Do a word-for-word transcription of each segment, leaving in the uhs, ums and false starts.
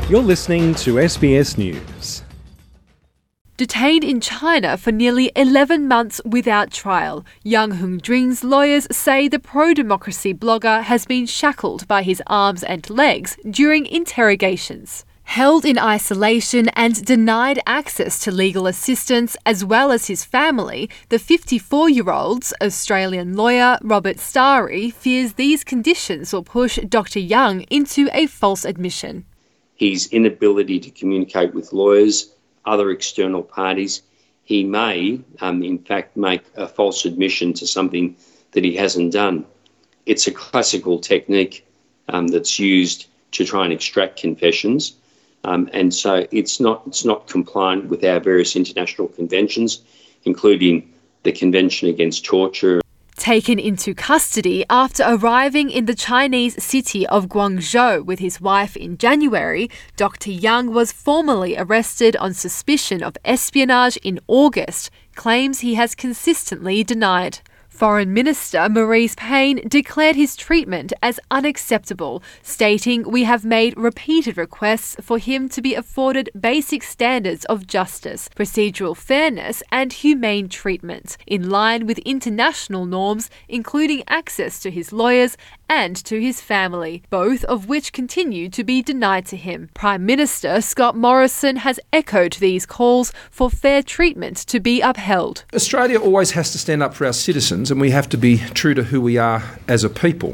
You're listening to S B S News. Detained in China for nearly eleven months without trial, Yang Hongdring's lawyers say the pro-democracy blogger has been shackled by his arms and legs during interrogations. Held in isolation and denied access to legal assistance as well as his family, the fifty-four-year-old's Australian lawyer Robert Starry fears these conditions will push Doctor Yang into a false admission. His inability to communicate with lawyers, other external parties, he may, um, in fact, make a false admission to something that he hasn't done. It's a classical technique um, that's used to try and extract confessions, um, and so it's not it's not compliant with our various international conventions, including the Convention Against Torture. Taken into custody after arriving in the Chinese city of Guangzhou with his wife in January, Doctor Yang was formally arrested on suspicion of espionage in August, claims he has consistently denied. Foreign Minister Marise Payne declared his treatment as unacceptable, stating, "We have made repeated requests for him to be afforded basic standards of justice, procedural fairness and humane treatment, in line with international norms, including access to his lawyers and to his family, both of which continue to be denied to him." Prime Minister Scott Morrison has echoed these calls for fair treatment to be upheld. Australia always has to stand up for our citizens, and we have to be true to who we are as a people.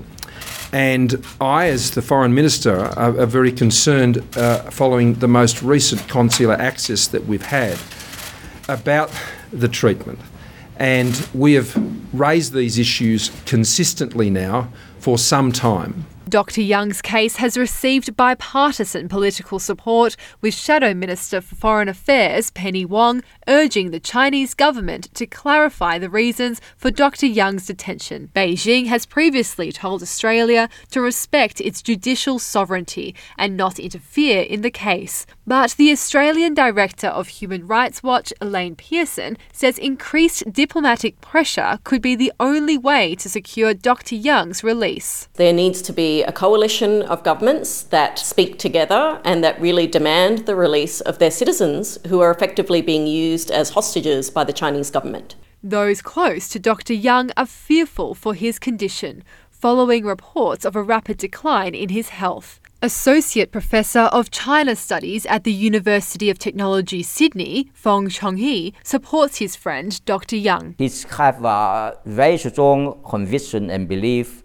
And I, as the Foreign Minister, are, are very concerned uh, following the most recent consular access that we've had about the treatment. And we have raised these issues consistently now for some time. Doctor Yang's case has received bipartisan political support, with Shadow Minister for Foreign Affairs Penny Wong urging the Chinese government to clarify the reasons for Doctor Yang's detention. Beijing has previously told Australia to respect its judicial sovereignty and not interfere in the case. But the Australian Director of Human Rights Watch, Elaine Pearson, says increased diplomatic pressure could be the only way to secure Doctor Yang's release. There needs to be a coalition of governments that speak together and that really demand the release of their citizens who are effectively being used as hostages by the Chinese government. Those close to Doctor Yang are fearful for his condition, following reports of a rapid decline in his health. Associate Professor of China Studies at the University of Technology, Sydney, Fong Chonghee, supports his friend Doctor Yang. He has a very strong conviction and belief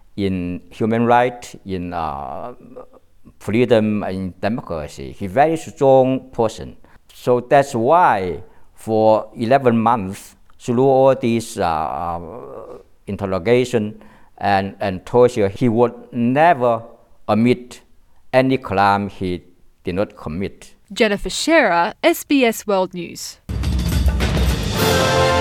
in human rights, in uh, freedom and democracy. He's a very strong person. So that's why for eleven months, through all these uh, interrogation and, and torture, he would never admit any crime he did not commit. Jennifer Shearer, S B S World News.